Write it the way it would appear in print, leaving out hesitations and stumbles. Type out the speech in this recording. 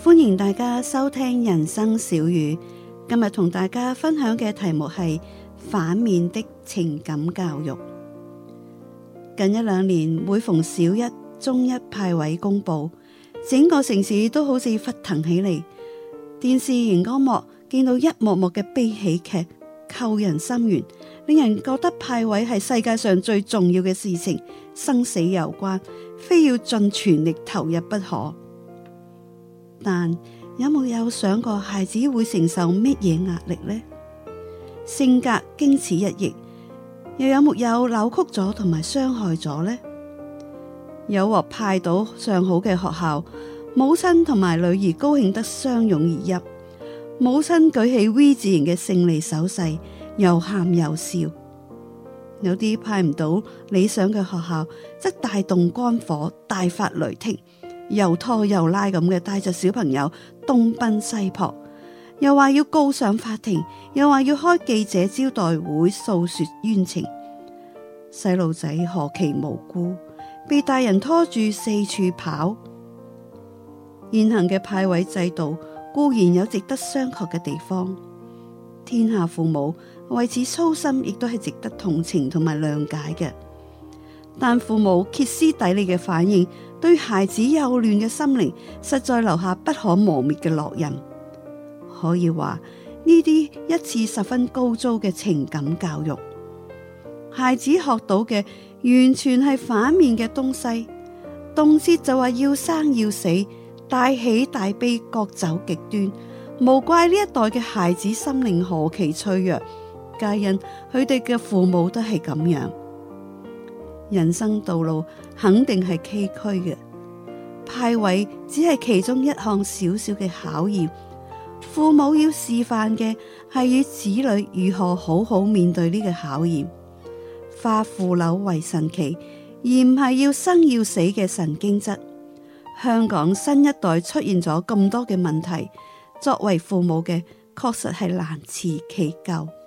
歡迎大家收聽人生小語。今日同大家分享嘅題目係反面的情感教育。近一兩年，每逢小一、中一派位公佈，整個城市都好似沸騰起嚟。電視熒光幕見到一幕幕嘅悲喜劇，扣人心弦，令人覺得派位係世界上最重要嘅事情，生死攸關，非要盡全力投入不可。但有冇想過孩子會承受乜嘢壓力呢？性格經此一役，又有沒有扭曲咗同埋傷害咗呢？有獲派到上好嘅學校，母親同埋女兒高興得相擁而泣，母親舉起 V 字形嘅勝利手勢，又喊又笑。有啲派唔到理想嘅學校，則大動肝火，大發雷霆，又拖又拉咁嘅帶着小朋友東奔西撲，又話要告上法庭，又話要開記者招待會訴說冤情。細路仔何其無辜，被大人拖住四處跑。現行嘅派位制度固然有值得商榷嘅地方，天下父母為此操心，亦都係值得同情同埋諒解嘅。但父母歇斯底里嘅反應，對孩子幼嫩嘅心靈實在留下不可磨滅嘅烙印。可以話呢啲一次十分高糟嘅情感教育，孩子學到嘅完全係反面嘅東西，動輒就話要生要死，大喜大悲各走極端，無怪呢一代嘅孩子心靈何其脆弱，皆因佢哋嘅父母都係咁樣。人生道路肯定係崎嶇嘅，派位只係其中一項小小嘅考驗。父母要示範嘅係與子女如何好好面對呢個考驗，化腐朽為神奇，而唔係要生要死嘅神經質。香港新一代出現咗咁多嘅問題，作為父母嘅確實係難辭其咎。